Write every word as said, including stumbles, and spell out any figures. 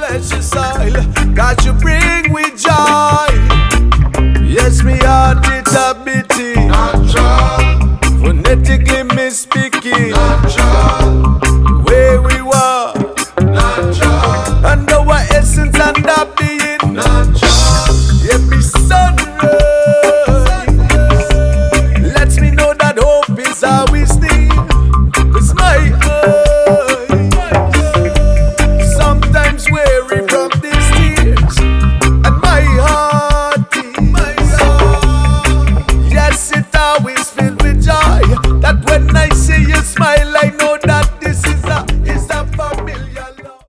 precious soil that you bring with joy. Yes, me heart it a beating, natural, phonetically me speaking, natural, the way we want.